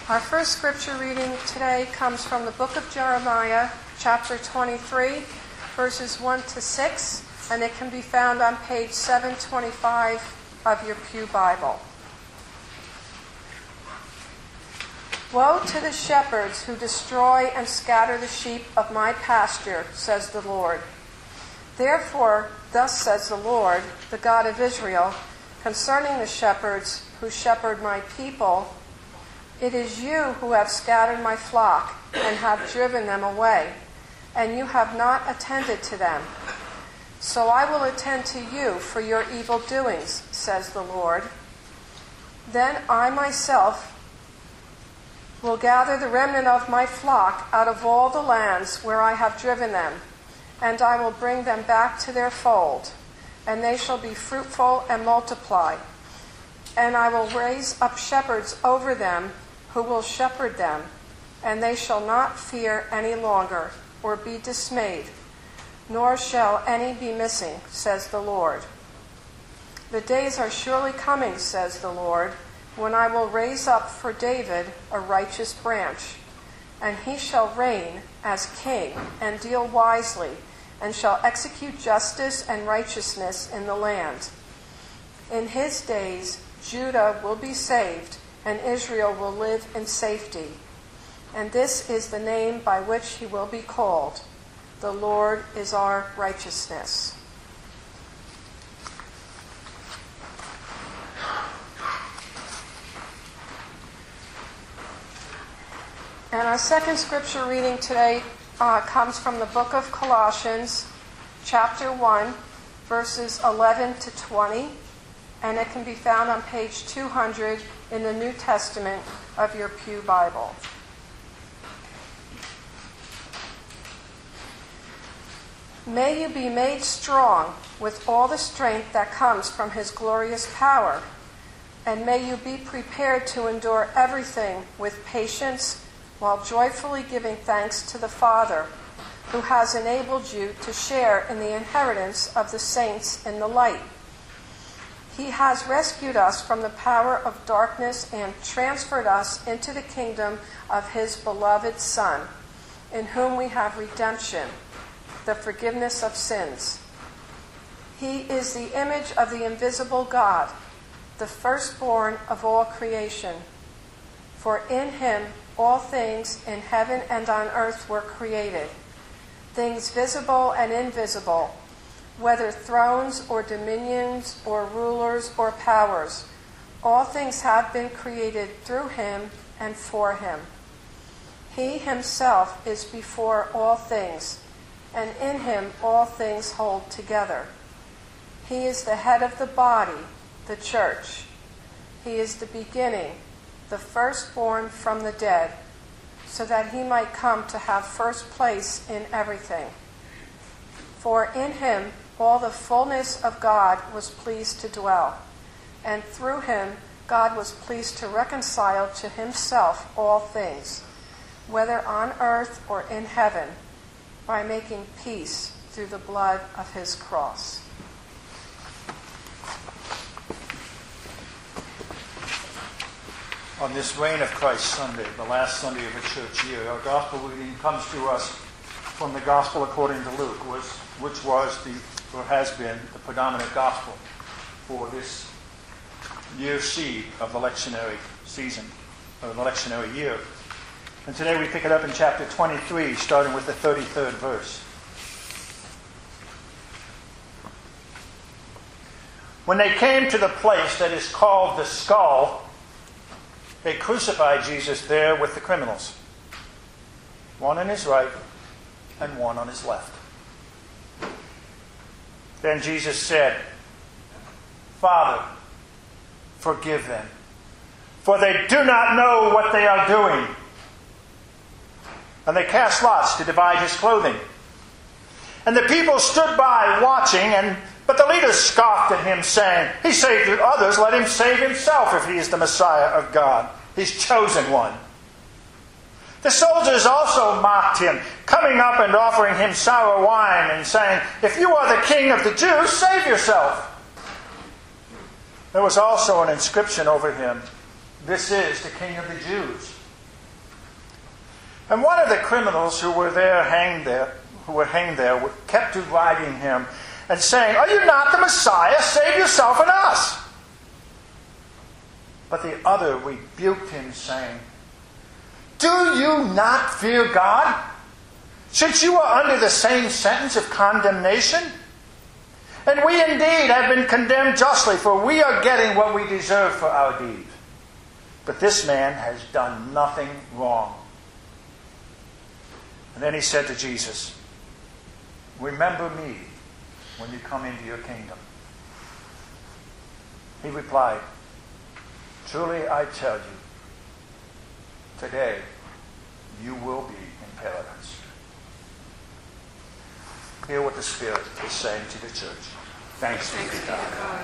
Our first scripture reading today comes from the book of Jeremiah, chapter 23, verses 1 to 6, and it can be found on page 725 of your Pew Bible. Woe to the shepherds who destroy and scatter the sheep of my pasture, says the Lord. Therefore, thus says the Lord, the God of Israel, concerning the shepherds who shepherd my people, it is you who have scattered my flock and have driven them away, and you have not attended to them. So I will attend to you for your evil doings, says the Lord. Then I myself will gather the remnant of my flock out of all the lands where I have driven them, and I will bring them back to their fold, and they shall be fruitful and multiply. And I will raise up shepherds over them who will shepherd them, and they shall not fear any longer or be dismayed, nor shall any be missing, says the Lord. The days are surely coming, says the Lord, when I will raise up for David a righteous branch, and he shall reign as king and deal wisely, and shall execute justice and righteousness in the land. In his days Judah will be saved, and Israel will live in safety. And this is the name by which he will be called. The Lord is our righteousness. And our second scripture reading today comes from the book of Colossians, chapter 1, verses 11 to 20, and it can be found on page 200 in the New Testament of your Pew Bible. May you be made strong with all the strength that comes from his glorious power, and may you be prepared to endure everything with patience, while joyfully giving thanks to the Father, who has enabled you to share in the inheritance of the saints in the light. He has rescued us from the power of darkness and transferred us into the kingdom of his beloved Son, in whom we have redemption, the forgiveness of sins. He is the image of the invisible God, the firstborn of all creation. For in him all things in heaven and on earth were created, things visible and invisible, whether thrones or dominions or rulers or powers. All things have been created through him and for him. He himself is before all things, and in him all things hold together. He is the head of the body, the church. He is the beginning, the firstborn from the dead, so that he might come to have first place in everything. For in him all the fullness of God was pleased to dwell, and through him God was pleased to reconcile to himself all things, whether on earth or in heaven, by making peace through the blood of his cross. On this Reign of Christ Sunday, the last Sunday of the church year, our gospel reading comes to us from the Gospel according to Luke, which was or has been the predominant gospel for this year seed of the lectionary season, or the lectionary year. And today we pick it up in chapter 23, starting with the 33rd verse. When they came to the place that is called the Skull, they crucified Jesus there with the criminals, one on his right and one on his left. Then Jesus said, Father, forgive them, for they do not know what they are doing. And they cast lots to divide his clothing. And the people stood by watching, but the leaders scoffed at him, saying, He saved others, let him save himself if he is the Messiah of God, his chosen one. The soldiers also mocked him, coming up and offering him sour wine and saying, If you are the king of the Jews, save yourself. There was also an inscription over him, This is the King of the Jews. And one of the criminals who were hanged there, kept deriding him and saying, "Are you not the Messiah? Save yourself and us." But the other rebuked him, saying, "Do you not fear God, since you are under the same sentence of condemnation? And we indeed have been condemned justly, for we are getting what we deserve for our deeds. But this man has done nothing wrong." And then he said to Jesus, "Remember me when you come into your kingdom." He replied, "Truly I tell you, today you will be in paradise." Hear what the Spirit is saying to the church. Thanks be to God.